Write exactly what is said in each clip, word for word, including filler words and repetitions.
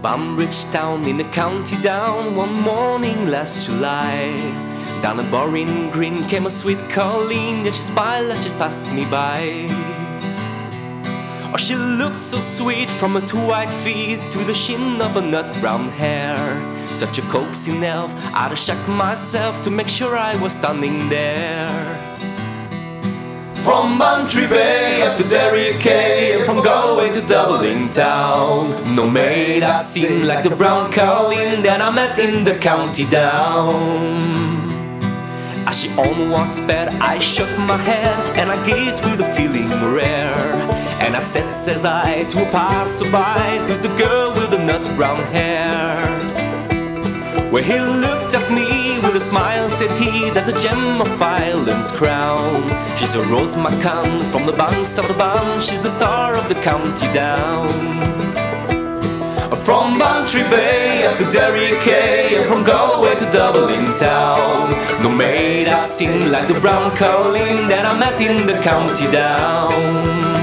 Bambridge Town in the county down, one morning last July. Down a Boreen Green came a sweet Colleen, and she smiled as she passed me by. Oh, she looked so sweet, from her two white feet to the sheen of her nut brown hair. Such a coaxing elf, I'd have shocked myself to make sure I was standing there. From Bantry Bay up to Derry Quay, and from Galway to Dublin town, no maid I've seen like the brown Colleen that I met in the county down. As she onward sped, I shook my head and I gazed with a feeling rare. And I said, says I, to a passerby, who's the girl with the nut brown hair? Well, he looked at me with a smile, said he, that's the gem of Ireland's crown. She's a Rose McCann from the banks of the Bann, she's the star of the county down. From Bantry Bay up to Derry Quay, and from Galway to Dublin town, no maid I've seen like the brown Colleen that I met in the county down.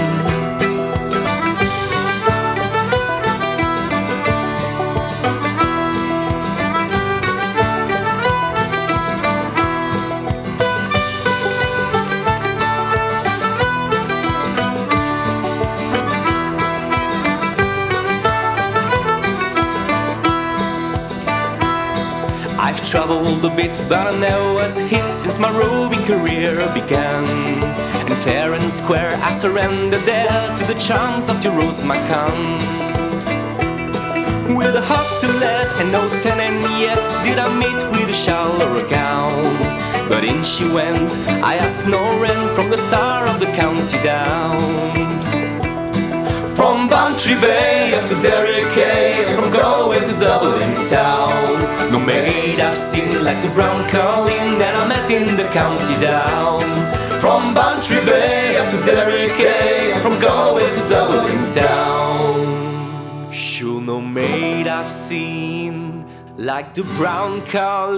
I've travelled a bit, but I know as hit since my roving career began. And fair and square I surrendered there to the charms of your Rose McCann. With a heart to let and no tenant yet, did I meet with a shawl or a gown. But in she went, I asked no rent from the star of the county down. From Bantry Bay up to Derry Quay, and from Galway to Dublin town, no maid I've seen like the brown Colleen that I met in the county down. From Bantry Bay up to Derry Quay, and from Galway to Dublin town, sure no maid I've seen like the brown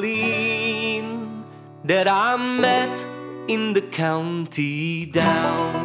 Colleen that I met in the county down.